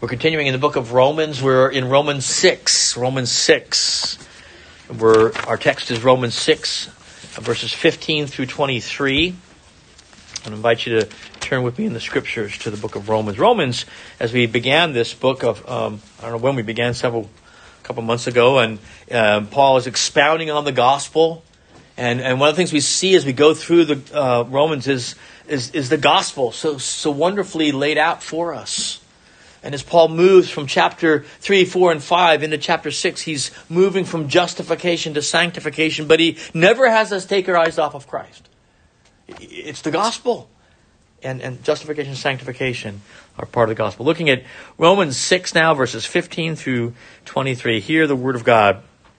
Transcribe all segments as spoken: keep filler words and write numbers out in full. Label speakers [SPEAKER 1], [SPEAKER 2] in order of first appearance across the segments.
[SPEAKER 1] We're continuing in the book of Romans. We're in Romans six. Romans six. We're, our text is Romans six, verses fifteen through twenty-three. I invite you to turn with me in the scriptures to the book of Romans. Romans, as we began this book of, um, I don't know when we began, several, a couple months ago, and um, Paul is expounding on the gospel. And, and one of the things we see as we go through the uh, Romans is, is is the gospel so so wonderfully laid out for us. And as Paul moves from chapter three, four, and five into chapter six, he's moving from justification to sanctification, but he never has us take our eyes off of Christ. It's the gospel. And, and justification and sanctification are part of the gospel. Looking at Romans six now, verses fifteen through twenty-three. Hear the word of God.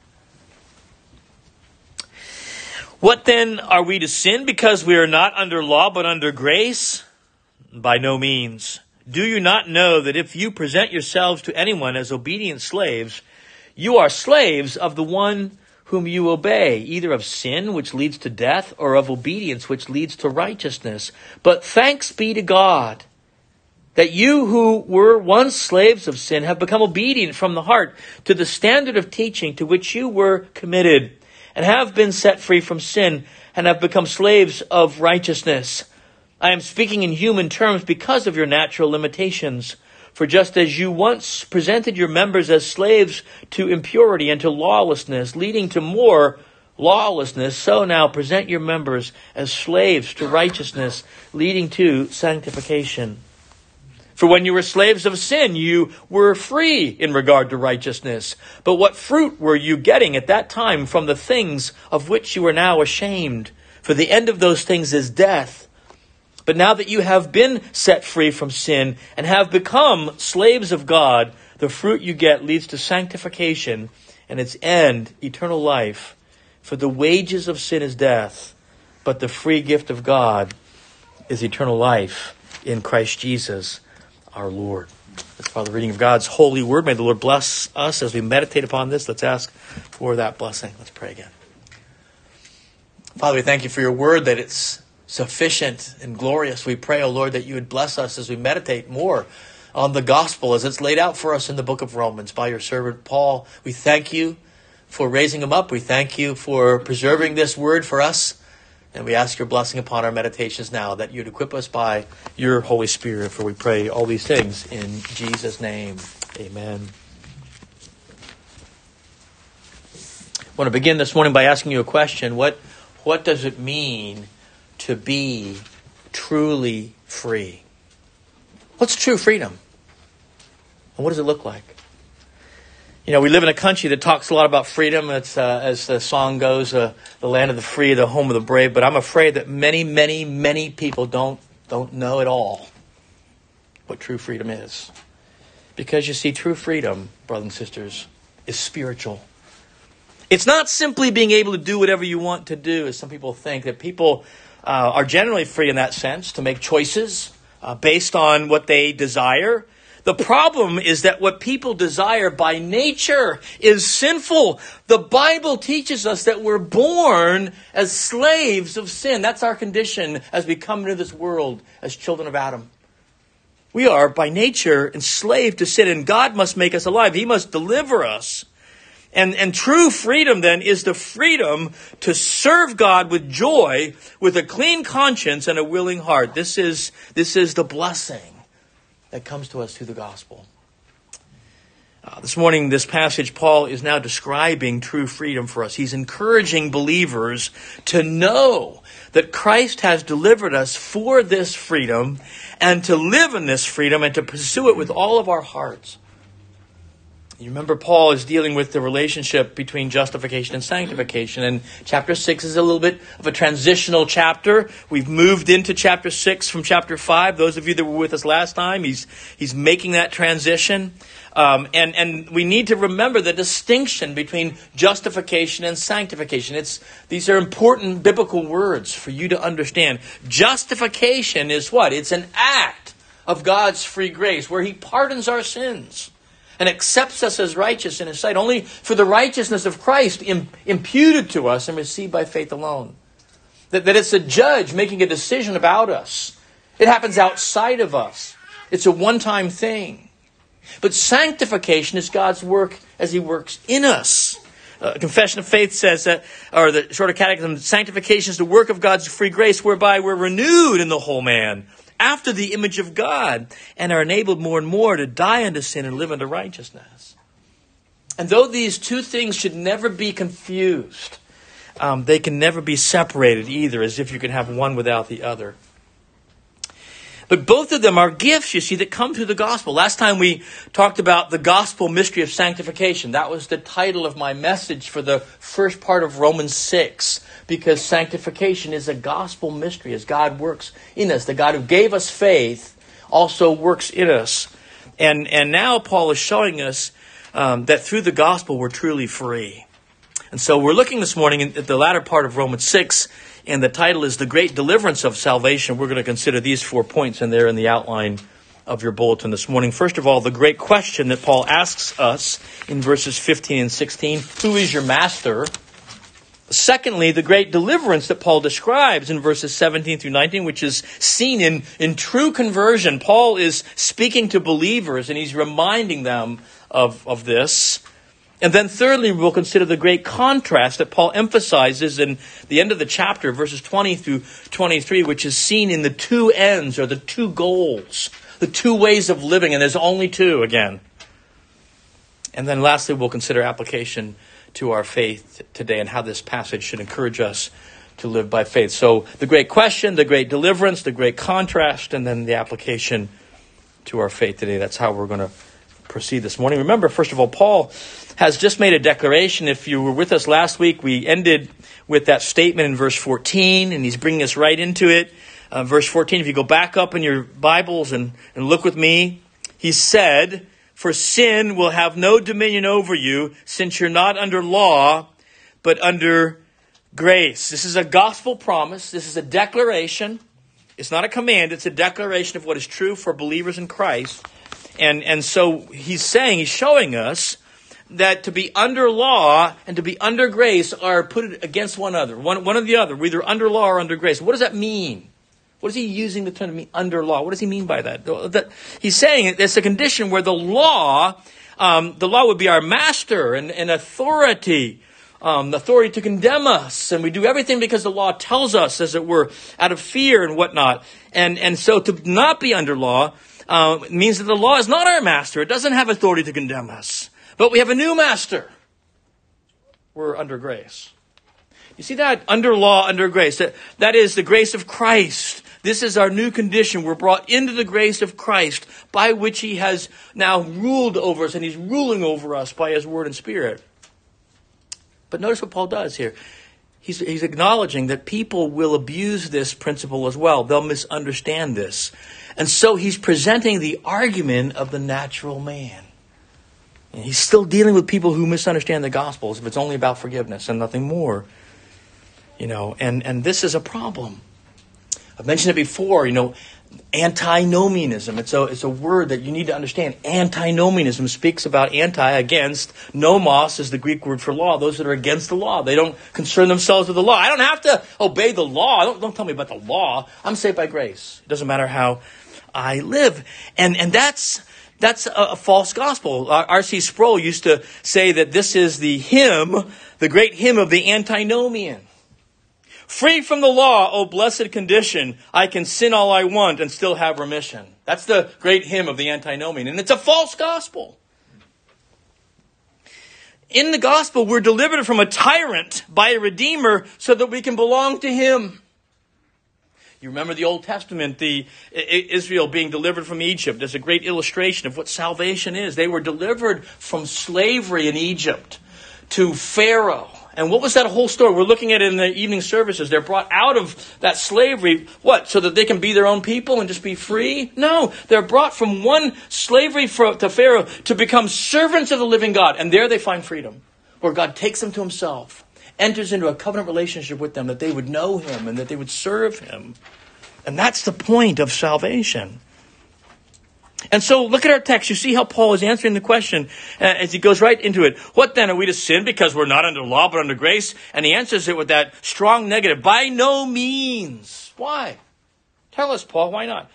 [SPEAKER 1] What then, are we to sin because we are not under law but under grace? By no means. Do you not know that if you present yourselves to anyone as obedient slaves, you are slaves of the one whom you obey, either of sin, which leads to death, or of obedience, which leads to righteousness? But thanks be to God that you who were once slaves of sin have become obedient from the heart to the standard of teaching to which you were committed, and have been set free from sin, and have become slaves of righteousness. I am speaking in human terms because of your natural limitations. For just as you once presented your members as slaves to impurity and to lawlessness, leading to more lawlessness, so now present your members as slaves to righteousness, leading to sanctification. For when you were slaves of sin, you were free in regard to righteousness. But what fruit were you getting at that time from the things of which you are now ashamed? For the end of those things is death. But now that you have been set free from sin and have become slaves of God, the fruit you get leads to sanctification, and its end, eternal life. For the wages of sin is death, but the free gift of God is eternal life in Christ Jesus our Lord. That's Father, the reading of God's holy word. May the Lord bless us as we meditate upon this. Let's ask for that blessing. Let's pray again. Father, we thank you for your word, that it's sufficient and glorious. We pray, O Lord, that you would bless us as we meditate more on the gospel as it's laid out for us in the book of Romans by your servant Paul. We thank you for raising him up. We thank you for preserving this word for us. And we ask your blessing upon our meditations now, that you'd equip us by your Holy Spirit. For we pray all these things in Jesus' name. Amen. I want to begin this morning by asking you a question. What, what does it mean to be truly free? What's true freedom? And what does it look like? You know, we live in a country that talks a lot about freedom. It's, uh, as the song goes, uh, the land of the free, the home of the brave. But I'm afraid that many, many, many people don't, don't know at all what true freedom is. Because you see, true freedom, brothers and sisters, is spiritual. It's not simply being able to do whatever you want to do, as some people think. That people uh, are generally free in that sense to make choices uh, based on what they desire. The problem is that what people desire by nature is sinful. The Bible teaches us that we're born as slaves of sin. That's our condition as we come into this world as children of Adam. We are by nature enslaved to sin, and God must make us alive. He must deliver us. And, and true freedom then is the freedom to serve God with joy, with a clean conscience and a willing heart. This is, this is the blessing that comes to us through the gospel. Uh, this morning, this passage, Paul is now describing true freedom for us. He's encouraging believers to know that Christ has delivered us for this freedom, and to live in this freedom and to pursue it with all of our hearts. You remember Paul is dealing with the relationship between justification and sanctification. And chapter six is a little bit of a transitional chapter. We've moved into chapter six from chapter five. Those of you that were with us last time, he's he's making that transition. Um, and, and we need to remember the distinction between justification and sanctification. It's these are important biblical words for you to understand. Justification is what? It's an act of God's free grace where he pardons our sins and accepts us as righteous in his sight, only for the righteousness of Christ im- imputed to us and received by faith alone. That, that it's a judge making a decision about us. It happens outside of us. It's a one-time thing. But sanctification is God's work as he works in us. Uh, Confession of Faith says that, or the Shorter Catechism, sanctification is the work of God's free grace whereby we're renewed in the whole man after the image of God and are enabled more and more to die unto sin and live unto righteousness. And though these two things should never be confused, um, they can never be separated either, as if you can have one without the other. But both of them are gifts, you see, that come through the gospel. Last time we talked about the gospel mystery of sanctification. That was the title of my message for the first part of Romans six. Because sanctification is a gospel mystery as God works in us. The God who gave us faith also works in us. And, and now Paul is showing us um, that through the gospel we're truly free. And so we're looking this morning at the latter part of Romans six. And the title is The Great Deliverance of Salvation. We're going to consider these four points in there in the outline of your bulletin this morning. First of all, the great question that Paul asks us in verses fifteen and sixteen. Who is your master? Secondly, the great deliverance that Paul describes in verses seventeen through nineteen, which is seen in, in true conversion. Paul is speaking to believers and he's reminding them of, of this. And then thirdly, we'll consider the great contrast that Paul emphasizes in the end of the chapter, verses twenty through twenty-three, which is seen in the two ends or the two goals, the two ways of living. And there's only two again. And then lastly, we'll consider application to our faith today and how this passage should encourage us to live by faith. So the great question, the great deliverance, the great contrast, and then the application to our faith today. That's how we're going to proceed this morning. Remember, first of all, Paul has just made a declaration. If you were with us last week, we ended with that statement in verse fourteen, and he's bringing us right into it. Uh, verse fourteen, if you go back up in your Bibles and, and look with me, he said, "For sin will have no dominion over you, since you're not under law, but under grace." This is a gospel promise. This is a declaration. It's not a command. It's a declaration of what is true for believers in Christ. And and so he's saying, he's showing us that to be under law and to be under grace are put against one another, one, one or the other. We're either under law or under grace. What does that mean? What is he using the term to mean under law? What does he mean by that? that he's saying it's a condition where the law, um, the law would be our master and, and authority, um, the authority to condemn us. And we do everything because the law tells us, as it were, out of fear and whatnot. And, and so to not be under law Uh, it means that the law is not our master. It doesn't have authority to condemn us. But we have a new master. We're under grace. You see that? Under law, under grace. That, that is the grace of Christ. This is our new condition. We're brought into the grace of Christ by which he has now ruled over us, and he's ruling over us by his word and spirit. But notice what Paul does here. He's, he's acknowledging that people will abuse this principle as well. They'll misunderstand this. And so he's presenting the argument of the natural man. And he's still dealing with people who misunderstand the Gospels if it's only about forgiveness and nothing more. You know, and, and this is a problem. I've mentioned it before, you know, antinomianism. It's a, it's a word that you need to understand. Antinomianism speaks about anti, against. Nomos is the Greek word for law. Those that are against the law. They don't concern themselves with the law. I don't have to obey the law. Don't, don't tell me about the law. I'm saved by grace. It doesn't matter how I live. And, and that's, that's a, a false gospel. R C Sproul used to say that this is the hymn, the great hymn of the antinomian. Free from the law, O blessed condition, I can sin all I want and still have remission. That's the great hymn of the antinomian. And it's a false gospel. In the gospel, we're delivered from a tyrant by a redeemer so that we can belong to him. You remember the Old Testament, the Israel being delivered from Egypt. There's a great illustration of what salvation is. They were delivered from slavery in Egypt to Pharaoh. And what was that whole story? We're looking at it in the evening services. They're brought out of that slavery, what? So that they can be their own people and just be free? No, they're brought from one slavery to Pharaoh to become servants of the living God. And there they find freedom, where God takes them to himself, enters into a covenant relationship with them, that they would know him and that they would serve him. And that's the point of salvation. And so look at our text. You see how Paul is answering the question uh, as he goes right into it. What then? Are we to sin because we're not under law but under grace? And he answers it with that strong negative. By no means. Why? Tell us, Paul. Why not?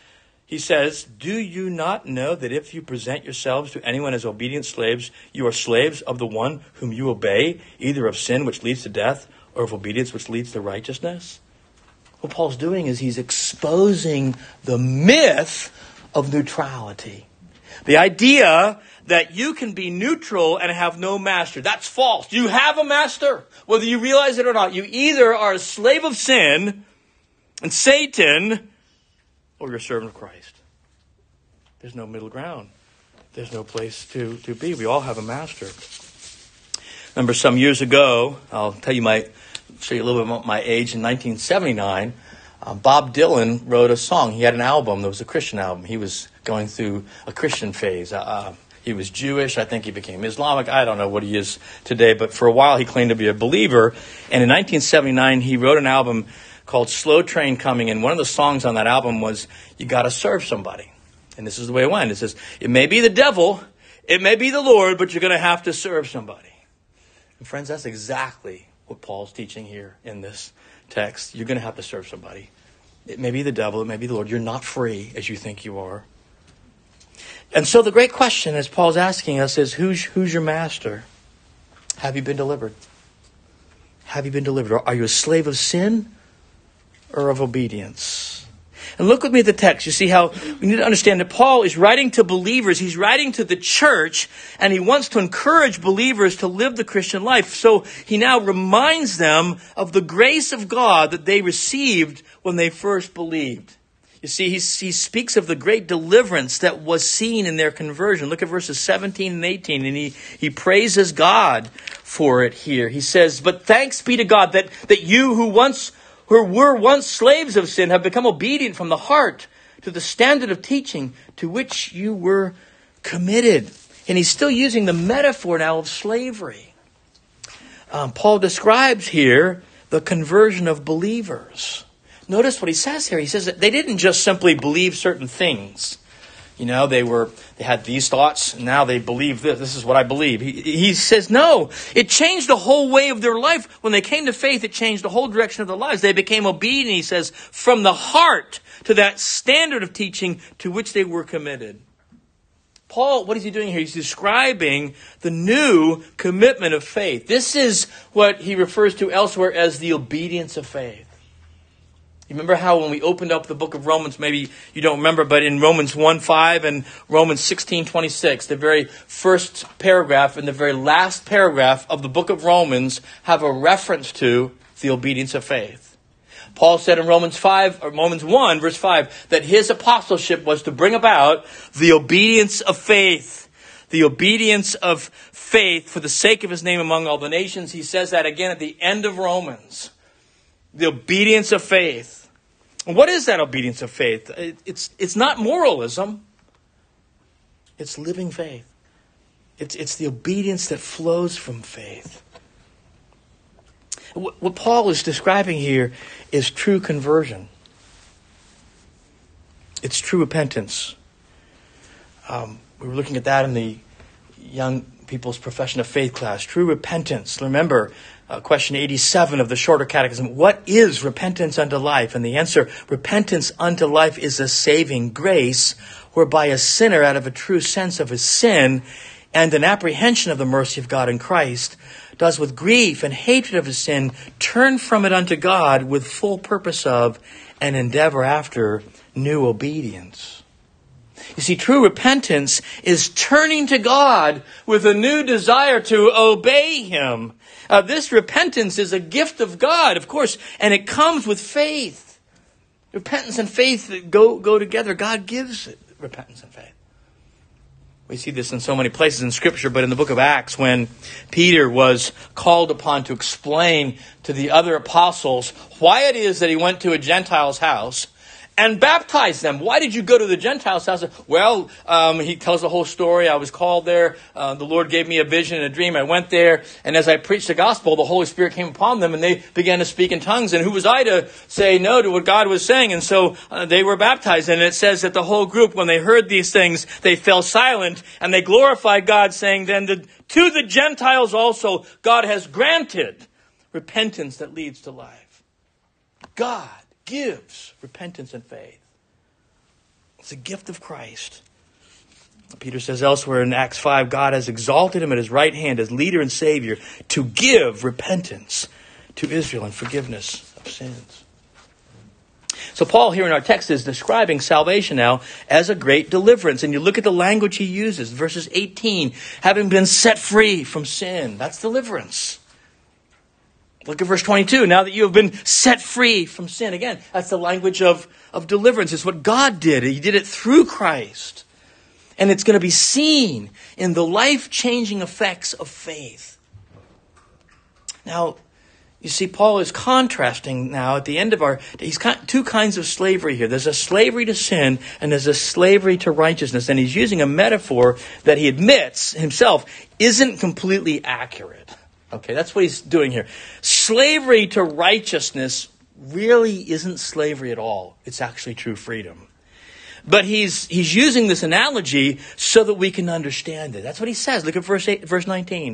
[SPEAKER 2] He says, do you not know that if you present yourselves to anyone as obedient slaves, you are slaves of the one whom you obey, either of sin which leads to death or of obedience which leads to righteousness? What Paul's doing is he's exposing the myth of neutrality. The idea that you can be neutral and have no master. That's false. You have a master, whether you realize it or not. You either are a slave of sin and Satan, or you're a servant of Christ. There's no middle ground. There's no place to, to be. We all have a master. Remember some years ago, I'll tell you my, show you a little bit about my age. In nineteen seventy-nine, uh, Bob Dylan wrote a song. He had an album that was a Christian album. He was going through a Christian phase. Uh, he was Jewish. I think he became Islamic. I don't know what he is today, but for a while he claimed to be a believer. And in nineteen seventy-nine, he wrote an album called Slow Train Coming, and one of the songs on that album was, you got to serve somebody. And this is the way it went. It says, it may be the devil, it may be the Lord, but you're going to have to serve somebody. And friends, that's exactly what Paul's teaching here in this text. You're going to have to serve somebody. It may be the devil, it may be the Lord. You're not free as you think you are. And so the great question, as Paul's asking us, is who's, who's your master? Have you been delivered? Have you been delivered? Are you a slave of sin or of obedience? And look with me at the text. You see how we need to understand that Paul is writing to believers. He's writing to the church, and he wants to encourage believers to live the Christian life. So he now reminds them of the grace of God that they received when they first believed. You see, he, he speaks of the great deliverance that was seen in their conversion. Look at verses seventeen and eighteen, and he, he praises God for it here. He says, but thanks be to God that, that you who once who were once slaves of sin have become obedient from the heart to the standard of teaching to which you were committed. And he's still using the metaphor now of slavery. Um, Paul describes here the conversion of believers. Notice what he says here. He says that they didn't just simply believe certain things. You know, they were they had these thoughts, and now they believe this. This is what I believe. He, he says, no, it changed the whole way of their life. When they came to faith, it changed the whole direction of their lives. They became obedient, he says, from the heart to that standard of teaching to which they were committed. Paul, what is he doing here? He's describing the new commitment of faith. This is what he refers to elsewhere as the obedience of faith. You remember how when we opened up the book of Romans, maybe you don't remember, but in Romans one five and Romans sixteen twenty-six, the very first paragraph and the very last paragraph of the book of Romans have a reference to the obedience of faith. Paul said in Romans five, or Romans one, verse five, that his apostleship was to bring about the obedience of faith. The obedience of faith for the sake of his name among all the nations. He says that again at the end of Romans. The obedience of faith. What is that obedience of faith? It's, it's not moralism. It's living faith. It's, it's the obedience that flows from faith. What, what Paul is describing here is true conversion. It's true repentance. Um, we were looking at that in the young people's profession of faith class. True repentance. Remember, Uh, question eighty-seven of the Shorter Catechism. What is repentance unto life? And the answer, repentance unto life is a saving grace whereby a sinner, out of a true sense of his sin and an apprehension of the mercy of God in Christ, does with grief and hatred of his sin turn from it unto God with full purpose of and endeavor after new obedience. You see, true repentance is turning to God with a new desire to obey Him. Uh, this repentance is a gift of God, of course, and it comes with faith. Repentance and faith go, go together. God gives it, repentance and faith. We see this in so many places in Scripture, but in the book of Acts, when Peter was called upon to explain to the other apostles why it is that he went to a Gentile's house and baptized them. Why did you go to the Gentiles' house? Well, um, he tells the whole story. I was called there. Uh, the Lord gave me a vision and a dream. I went there, and as I preached the gospel, the Holy Spirit came upon them, and they began to speak in tongues. And who was I to say no to what God was saying? And so uh, they were baptized. And it says that the whole group, when they heard these things, they fell silent, and they glorified God, saying, then the, to the Gentiles also God has granted repentance that leads to life. God gives repentance and faith. It's a gift of Christ. Peter says elsewhere in Acts five, God has exalted him at his right hand as leader and savior to give repentance to Israel and forgiveness of sins. So Paul here in our text is describing salvation now as a great deliverance. And you look at the language he uses, verses eighteen, having been set free from sin. That's deliverance. Look at verse twenty-two. Now that you have been set free from sin. Again, that's the language of, of deliverance. It's what God did. He did it through Christ. And it's going to be seen in the life-changing effects of faith. Now, you see, Paul is contrasting now at the end of our... He's got two kinds of slavery here. There's a slavery to sin and there's a slavery to righteousness. And he's using a metaphor that he admits himself isn't completely accurate. Okay, that's what he's doing here. Slavery to righteousness really isn't slavery at all. It's actually true freedom. But he's he's using this analogy so that we can understand it. That's what he says. Look at verse eight, verse nineteen.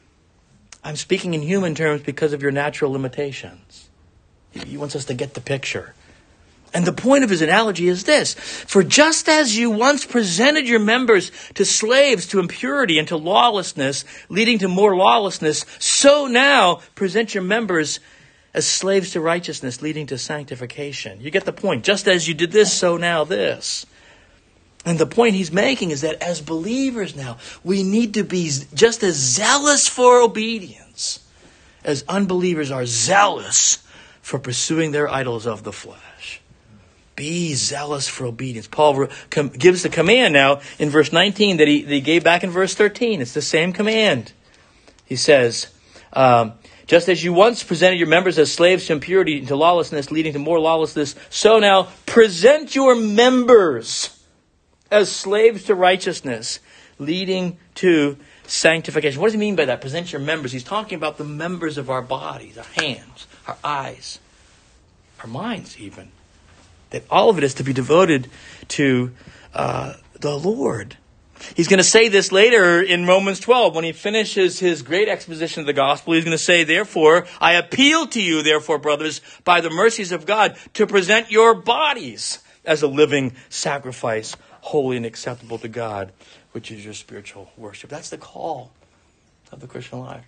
[SPEAKER 2] I'm speaking in human terms because of your natural limitations. He wants us to get the picture. And the point of his analogy is this. For just as you once presented your members to slaves to impurity and to lawlessness, leading to more lawlessness, so now present your members as slaves to righteousness, leading to sanctification. You get the point. Just as you did this, so now this. And the point he's making is that as believers now, we need to be just as zealous for obedience as unbelievers are zealous for pursuing their idols of the flesh. Be zealous for obedience. Paul gives the command now in verse nineteen that he, that he gave back in verse thirteen. It's the same command. He says, um, just as you once presented your members as slaves to impurity and to lawlessness, leading to more lawlessness, so now present your members as slaves to righteousness, leading to sanctification. What does he mean by that? Present your members. He's talking about the members of our bodies, our hands, our eyes, our minds even. That all of it is to be devoted to uh, the Lord. He's going to say this later in Romans twelve when he finishes his great exposition of the gospel. He's going to say, therefore, I appeal to you, therefore, brothers, by the mercies of God, to present your bodies as a living sacrifice, holy and acceptable to God, which is your spiritual worship. That's the call of the Christian life.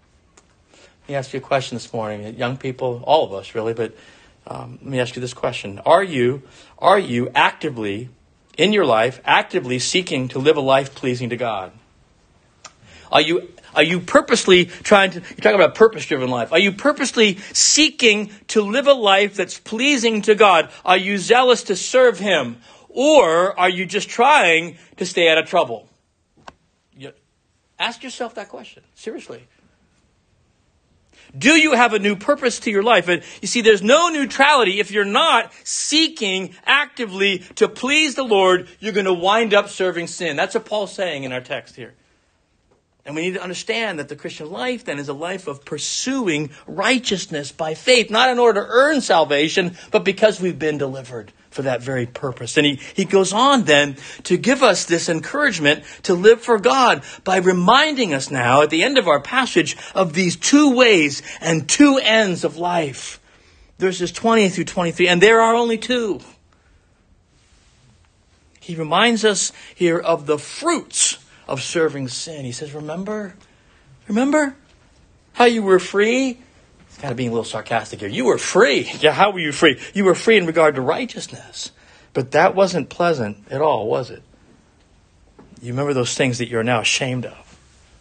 [SPEAKER 2] Let me ask you a question this morning. Young people, all of us really, but um, let me ask you this question. Are you, are you actively, in your life, actively seeking to live a life pleasing to God? Are you Are you purposely trying to, you're talking about purpose-driven life. Are you purposely seeking to live a life that's pleasing to God? Are you zealous to serve Him? Or are you just trying to stay out of trouble? You, ask yourself that question. Seriously. Do you have a new purpose to your life? And you see, there's no neutrality. If you're not seeking actively to please the Lord, you're going to wind up serving sin. That's what Paul's saying in our text here. And we need to understand that the Christian life then is a life of pursuing righteousness by faith, not in order to earn salvation, but because we've been delivered for that very purpose. And he, he goes on then to give us this encouragement to live for God by reminding us now at the end of our passage of these two ways and two ends of life. Verses twenty through twenty-three, and there are only two. He reminds us here of the fruits of serving sin. He says, remember, remember how you were free? It's kind of being a little sarcastic here. You were free. Yeah, how were you free? You were free in regard to righteousness. But that wasn't pleasant at all, was it? You remember those things that you're now ashamed of.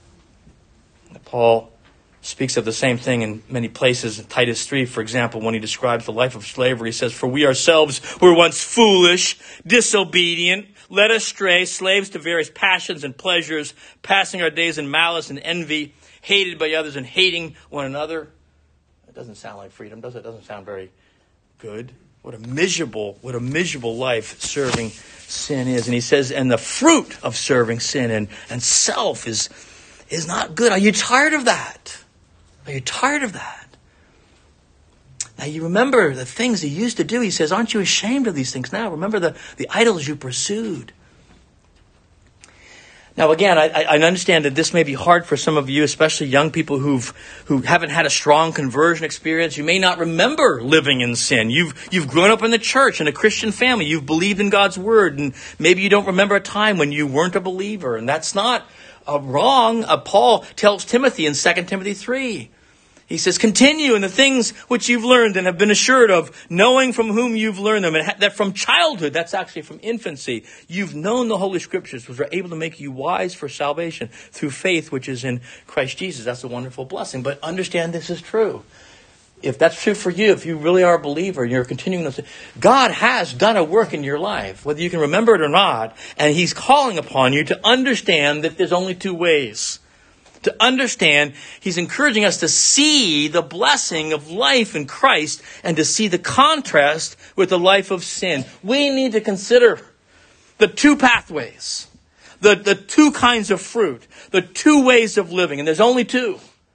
[SPEAKER 2] Paul speaks of the same thing in many places. In Titus three, for example, when he describes the life of slavery, he says, for we ourselves were once foolish, disobedient, led astray, slaves to various passions and pleasures, passing our days in malice and envy, hated by others and hating one another. It doesn't sound like freedom, does it? It doesn't sound very good. What a miserable, what a miserable life serving sin is. And he says, and the fruit of serving sin and, and self is, is not good. Are you tired of that? Are you tired of that? Now you remember the things he used to do. He says, aren't you ashamed of these things now? Remember the, the idols you pursued. Now, again, I, I understand that this may be hard for some of you, especially young people who've who haven't had a strong conversion experience. You may not remember living in sin. You've you've grown up in the church in a Christian family. You've believed in God's word, and maybe you don't remember a time when you weren't a believer. And that's not uh, wrong. Uh, Paul tells Timothy in Second Timothy three. He says, continue in the things which you've learned and have been assured of, knowing from whom you've learned them. And that from childhood, that's actually from infancy, you've known the Holy Scriptures, which are able to make you wise for salvation through faith, which is in Christ Jesus. That's a wonderful blessing. But understand this is true. If that's true for you, if you really are a believer and you're continuing to, God has done a work in your life, whether you can remember it or not. And He's calling upon you to understand that there's only two ways. To understand, He's encouraging us to see the blessing of life in Christ and to see the contrast with the life of sin. We need to consider the two pathways, the, the two kinds of fruit, the two ways of living, and there's only two.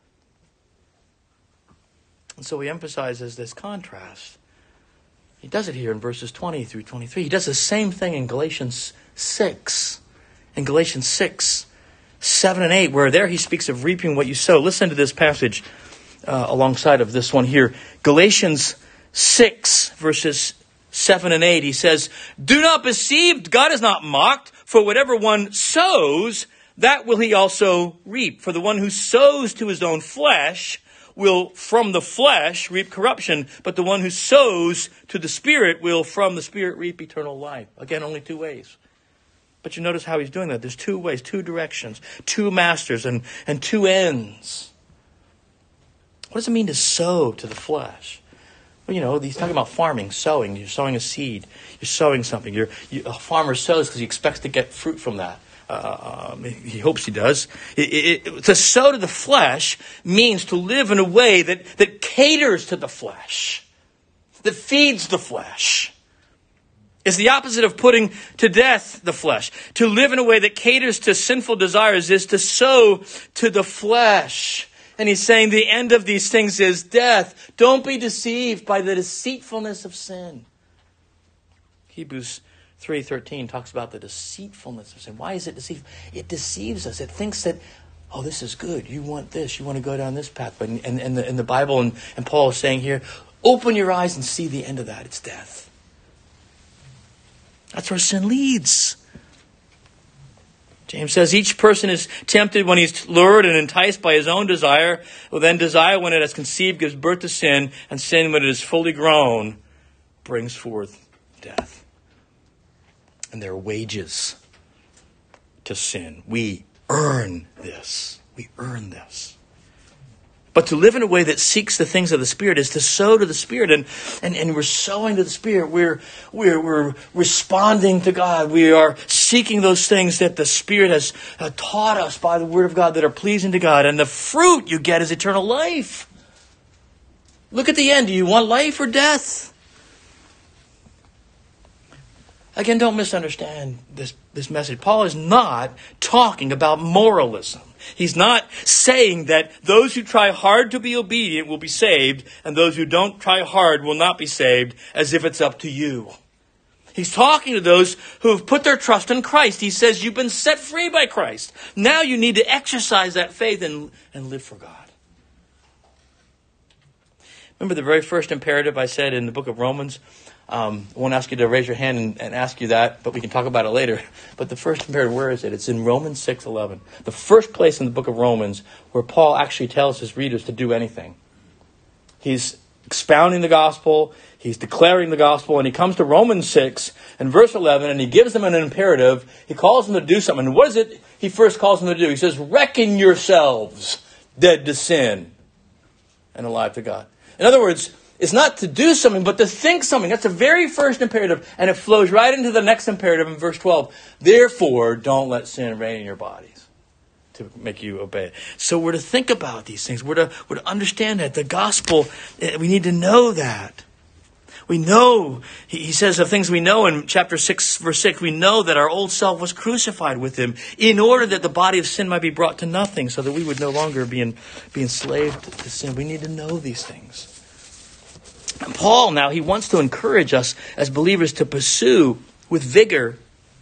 [SPEAKER 2] And so He emphasizes this contrast. He does it here in verses twenty through twenty-three. He does the same thing in Galatians six. In Galatians six. seven and eight, where there he speaks of reaping what you sow. Listen to this passage uh, alongside of this one here. Galatians six, verses seven and eight. He says, do not be deceived, God is not mocked, for whatever one sows, that will he also reap. For the one who sows to his own flesh will from the flesh reap corruption, but the one who sows to the Spirit will from the Spirit reap eternal life. Again, only two ways. But you notice how he's doing that. There's two ways, two directions, two masters, and, and two ends. What does it mean to sow to the flesh? Well, you know, he's talking about farming, sowing. You're sowing a seed. You're sowing something. You're, you, a farmer sows because he expects to get fruit from that. Uh, um, he hopes he does. It, it, it, to sow to the flesh means to live in a way that, that caters to the flesh, that feeds the flesh. It's the opposite of putting to death the flesh. To live in a way that caters to sinful desires is to sow to the flesh. And he's saying the end of these things is death. Don't be deceived by the deceitfulness of sin. Hebrews three thirteen talks about the deceitfulness of sin. Why is it deceitful? It deceives us. It thinks that, oh, this is good. You want this. You want to go down this path. But in, in, in, the, in the Bible, and, and Paul is saying here, open your eyes and see the end of that. It's death. That's where sin leads. James says each person is tempted when he's lured and enticed by his own desire. Well, then desire, when it has conceived, gives birth to sin. And sin, when it is fully grown, brings forth death. And there are wages to sin. We earn this. We earn this. But to live in a way that seeks the things of the Spirit is to sow to the Spirit. And, and, and we're sowing to the Spirit. We're, we're, we're responding to God. We are seeking those things that the Spirit has uh, taught us by the Word of God that are pleasing to God. And the fruit you get is eternal life. Look at the end. Do you want life or death? Again, don't misunderstand this, this message. Paul is not talking about moralism. He's not saying that those who try hard to be obedient will be saved, and those who don't try hard will not be saved, as if it's up to you. He's talking to those who have put their trust in Christ. He says, you've been set free by Christ. Now you need to exercise that faith and, and live for God. Remember the very first imperative I said in the book of Romans? Um, I won't ask you to raise your hand and, and ask you that, but we can talk about it later. But the first imperative, where is it? It's in Romans six eleven. The first place in the book of Romans where Paul actually tells his readers to do anything. He's expounding the gospel. He's declaring the gospel. And he comes to Romans six and verse eleven, and he gives them an imperative. He calls them to do something. And what is it he first calls them to do? He says, reckon yourselves dead to sin and alive to God. In other words, it's not to do something, but to think something. That's the very first imperative. And it flows right into the next imperative in verse twelve. Therefore, don't let sin reign in your bodies to make you obey it. So we're to think about these things. We're to, we're to understand that. The gospel, we need to know that. We know, he says of things we know in chapter six, verse six, we know that our old self was crucified with him in order that the body of sin might be brought to nothing, so that we would no longer be, in, be enslaved to sin. We need to know these things. And Paul now, he wants to encourage us as believers to pursue with vigor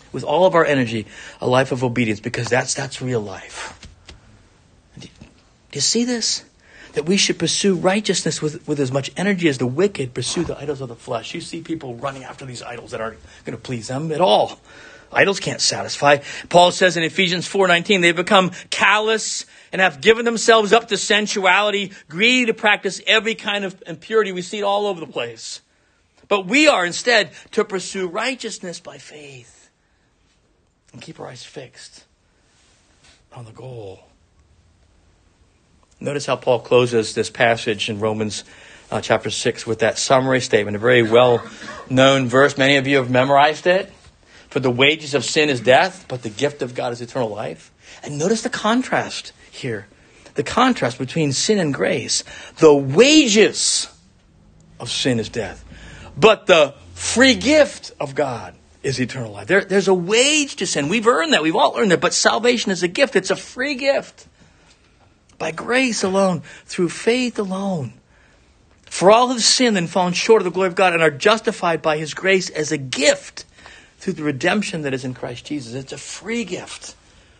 [SPEAKER 1] with all of our energy, a life of obedience, because that's that's real life. Do you see this? That we should pursue righteousness with, with as much energy as the wicked pursue the idols of the flesh. You see people running after these idols that aren't going to please them at all. Idols can't satisfy. Paul says in Ephesians four nineteen, they've become callous and have given themselves up to sensuality, greedy to practice every kind of impurity. We see it all over the place. But we are instead to pursue righteousness by faith and keep our eyes fixed on the goal. Notice how Paul closes this passage in Romans uh, chapter six with that summary statement, a very well-known verse. Many of you have memorized it. For the wages of sin is death, but the gift of God is eternal life. And notice the contrast here. The contrast between sin and grace. The wages of sin is death, but the free gift of God is eternal life. There, there's a wage to sin. We've earned that. We've all earned it. But salvation is a gift. It's a free gift. By grace alone, through faith alone. For all have sinned and fallen short of the glory of God and are justified by his grace as a gift through the redemption that is in Christ Jesus. It's a free gift.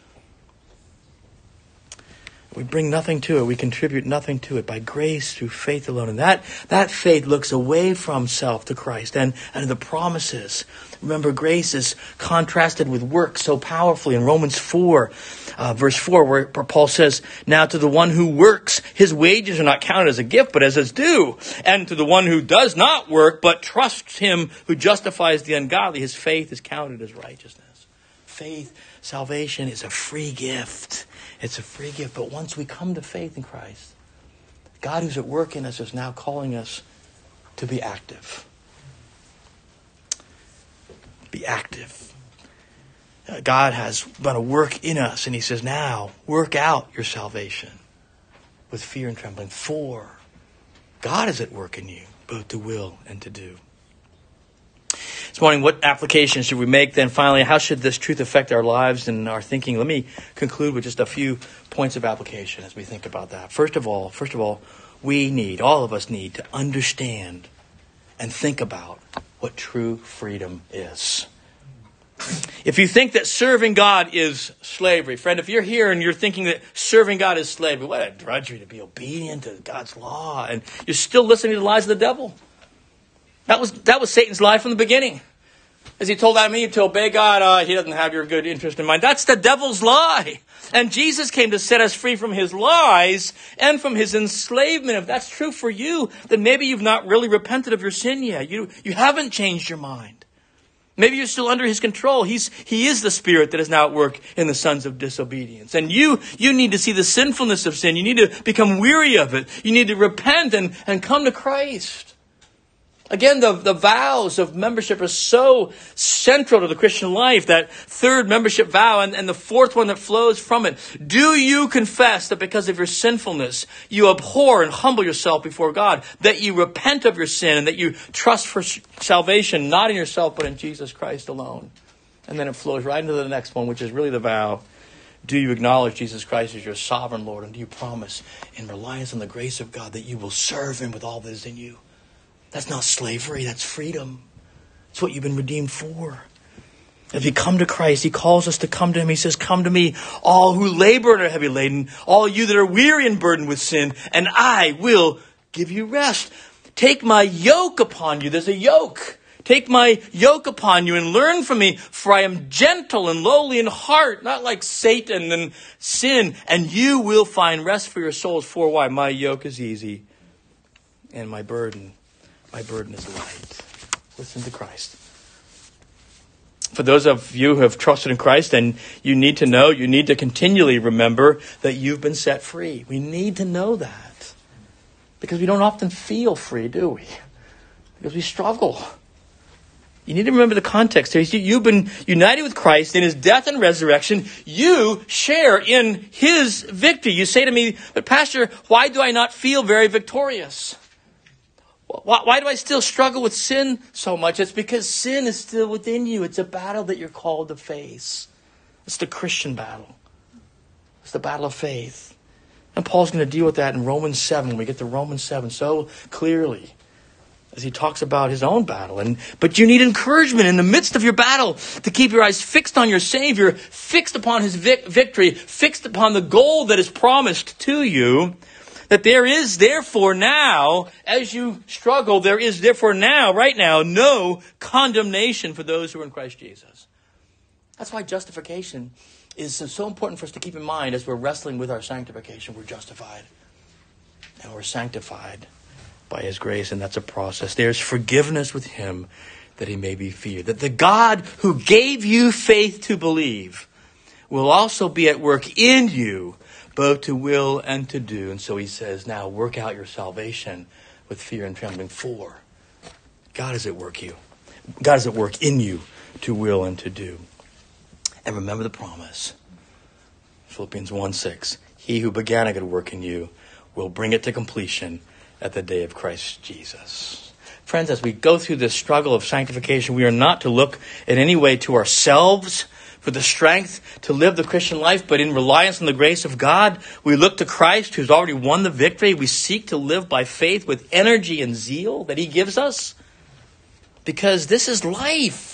[SPEAKER 1] We bring nothing to it. We contribute nothing to it. By grace through faith alone. And that, that faith looks away from self to Christ and, and the promises. Remember, grace is contrasted with work so powerfully in Romans four, uh, verse four, where Paul says, now to the one who works, his wages are not counted as a gift, but as his due. And to the one who does not work, but trusts him who justifies the ungodly, his faith is counted as righteousness. Faith, salvation is a free gift. It's a free gift. But once we come to faith in Christ, God who's at work in us is now calling us to be active. Be active. God has done a work in us, and he says, now work out your salvation with fear and trembling. For God is at work in you, both to will and to do. This morning, what application should we make then? Finally, how should this truth affect our lives and our thinking? Let me conclude with just a few points of application as we think about that. First of all, first of all, we need, all of us need to understand and think about what true freedom is. If you think that serving God is slavery, friend, if you're here and you're thinking that serving God is slavery, what a drudgery to be obedient to God's law, and you're still listening to the lies of the devil. That was that was Satan's lie from the beginning. As he told Adam and Eve to obey God, uh, he doesn't have your good interest in mind. That's the devil's lie. And Jesus came to set us free from his lies and from his enslavement. If that's true for you, then maybe you've not really repented of your sin yet. You, you haven't changed your mind. Maybe you're still under his control. He's, he is the spirit that is now at work in the sons of disobedience. And you, you need to see the sinfulness of sin. You need to become weary of it. You need to repent and, and come to Christ. Again, the, the vows of membership are so central to the Christian life, that third membership vow and, and the fourth one that flows from it. Do you confess that because of your sinfulness, you abhor and humble yourself before God, that you repent of your sin and that you trust for salvation, not in yourself, but in Jesus Christ alone? And then it flows right into the next one, which is really the vow. Do you acknowledge Jesus Christ as your sovereign Lord? And do you promise in reliance on the grace of God that you will serve him with all that is in you? That's not slavery, that's freedom. It's what you've been redeemed for. If you come to Christ, he calls us to come to him. He says, come to me, all who labor and are heavy laden, all you that are weary and burdened with sin, and I will give you rest. Take my yoke upon you. There's a yoke. Take my yoke upon you and learn from me, for I am gentle and lowly in heart, not like Satan and sin, and you will find rest for your souls. For why? My yoke is easy and my burden My burden is light. Listen to Christ. For those of you who have trusted in Christ, and you need to know, you need to continually remember that you've been set free. We need to know that. Because we don't often feel free, do we? Because we struggle. You need to remember the context here. You've been united with Christ in his death and resurrection. You share in his victory. You say to me, but Pastor, why do I not feel very victorious? Why, why do I still struggle with sin so much? It's because sin is still within you. It's a battle that you're called to face. It's the Christian battle. It's the battle of faith. And Paul's going to deal with that in Romans seven. We get to Romans seven so clearly.
[SPEAKER 2] as he talks about his own battle. And but you need encouragement in the midst of your battle to keep your eyes fixed on your Savior, fixed upon his vic- victory, fixed upon the goal that is promised to you. That there is therefore now, as you struggle, there is therefore now, right now, no condemnation for those who are in Christ Jesus. That's why justification is so important for us to keep in mind as we're wrestling with our sanctification. We're justified and we're sanctified by his grace, and that's a process. There's forgiveness with him that he may be feared. That the God who gave you faith to believe will also be at work in you, both to will and to do. And so he says, now work out your salvation with fear and trembling. For God is at work you. God is at work in you to will and to do. And remember the promise. Philippians one six. He who began a good work in you will bring it to completion at the day of Christ Jesus. Friends, as we go through this struggle of sanctification, we are not to look in any way to ourselves for the strength to live the Christian life, but in reliance on the grace of God, we look to Christ who's already won the victory. We seek to live by faith with energy and zeal that he gives us, because this is life.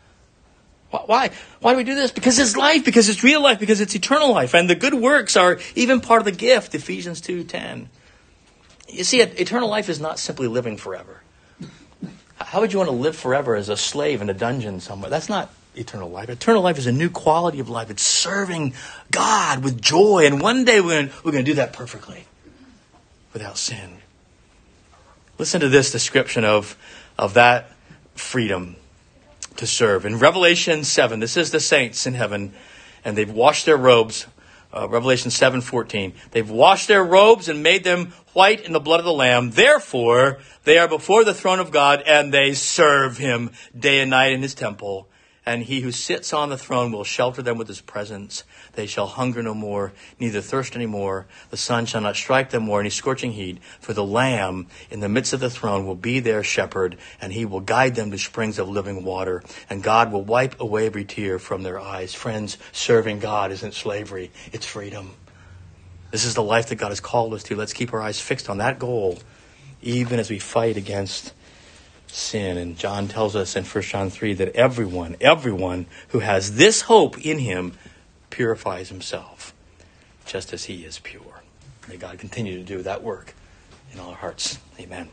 [SPEAKER 2] Why? Why do we do this? Because it's life, because it's real life, because it's eternal life. And the good works are even part of the gift, Ephesians two ten. You see, eternal life is not simply living forever. How would you want to live forever as a slave in a dungeon somewhere? That's not eternal life. Eternal life is a new quality of life. It's serving God with joy. And one day we're going to, we're going to do that perfectly, without sin. Listen to this description of, of that freedom to serve. In Revelation seven, this is the saints in heaven, and they've washed their robes. Uh, Revelation seven fourteen. They've washed their robes and made them white in the blood of the Lamb. Therefore, they are before the throne of God, and they serve him day and night in his temple. And he who sits on the throne will shelter them with his presence. They shall hunger no more, neither thirst any more. The sun shall not strike them more, any scorching heat. For the Lamb in the midst of the throne will be their shepherd, and he will guide them to springs of living water. And God will wipe away every tear from their eyes. Friends, serving God isn't slavery, it's freedom. This is the life that God has called us to. Let's keep our eyes fixed on that goal, even as we fight against sin. And John tells us in First John three that everyone, everyone who has this hope in him purifies himself, just as he is pure. May God continue to do that work in all our hearts. Amen.